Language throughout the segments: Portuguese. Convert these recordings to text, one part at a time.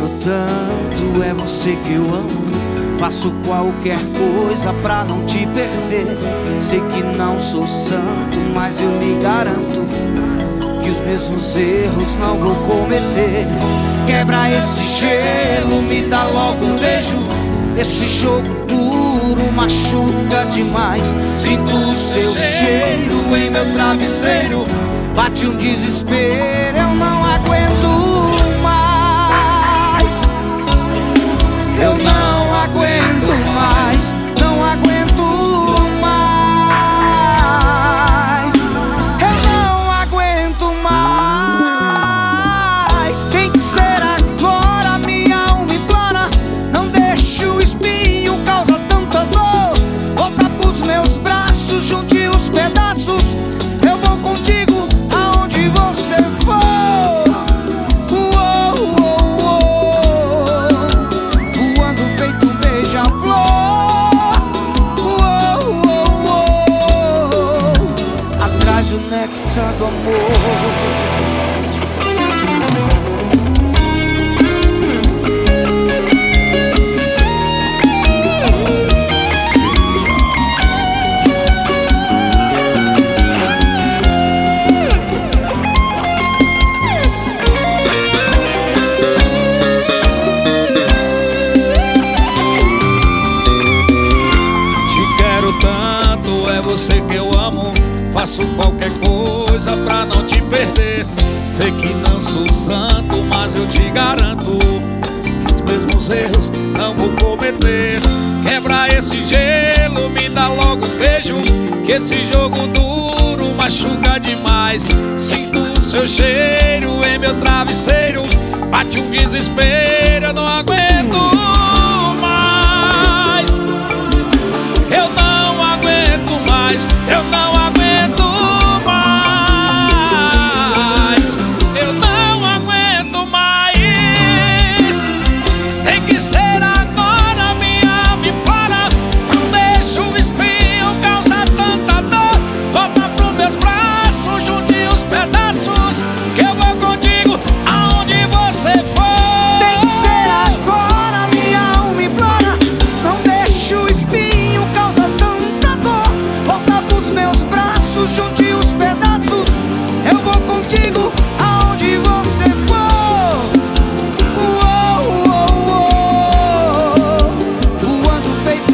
quero tanto, é você que eu amo. Faço qualquer coisa pra não te perder. Sei que não sou santo, mas eu lhe garanto que os mesmos erros não vou cometer. Quebra esse gelo, me dá logo um beijo. Esse jogo duro machuca demais. Sinto o seu cheiro em meu travesseiro. Bate um desespero, eu não aguento mais. Eu não aguento mais, não aguento mais. Eu não aguento mais. Tem que ser agora, minha alma implora. Não deixe o espinho causa tanta dor. Volta pros meus braços, junte os pedaços. Eu vou contigo aonde você for. Atrás do néctar do amor. Você que eu amo, faço qualquer coisa pra não te perder. Sei que não sou santo, mas eu te garanto que os mesmos erros não vou cometer. Quebra esse gelo, me dá logo um beijo, que esse jogo duro machuca demais. Sinto o seu cheiro em meu travesseiro. Bate um desespero, eu não aguento mais. Eu não aguento mais, eu não aguento mais. Eu não aguento mais. Tem que ser agora, minha alma implora. Não deixa o espinho causar tanta dor. Volta pros meus braços, junte os pedaços, que eu vou contigo aonde você for. Tem que ser agora, minha alma implora. Não deixa o espinho causar tanta dor. Volta pros meus braços, junte os pedaços. Eu vou contigo aonde você for. Voando feito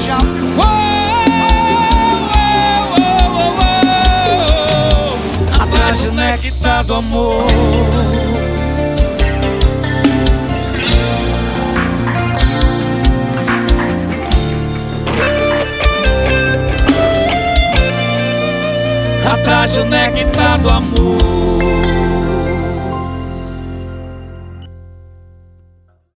beija-flor. Atrás do néctar do amor. Atrás do néctar do amor.